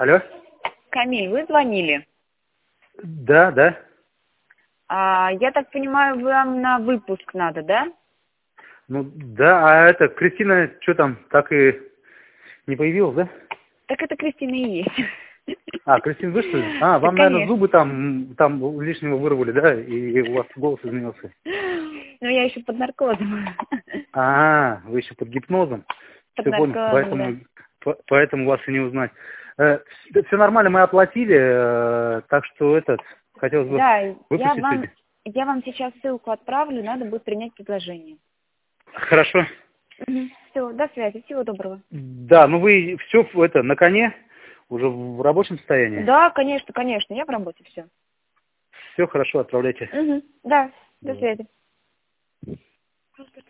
Алло? Камиль, вы звонили? Да, да. Я так понимаю, вам на выпуск надо, да? Ну, да, а это, Кристина, что там, так и не появилась, да? Так это Кристина и есть. Кристина, вы что ли? Да, Вам, наверное, конечно. зубы там лишнего вырвали, да? И у вас голос изменился. Но я еще под наркозом. Вы еще под гипнозом. Под Все понял, наркозом, да. поэтому вас и не узнать. Все нормально, мы оплатили, так что хотелось бы Да, выпустить сегодня. я вам сейчас ссылку отправлю, надо будет принять предложение. Хорошо. Все, до связи, всего доброго. Да, ну вы все на коне, уже в рабочем состоянии. Да, конечно, конечно, я в работе, все. Все хорошо, отправляйте. Да, до связи.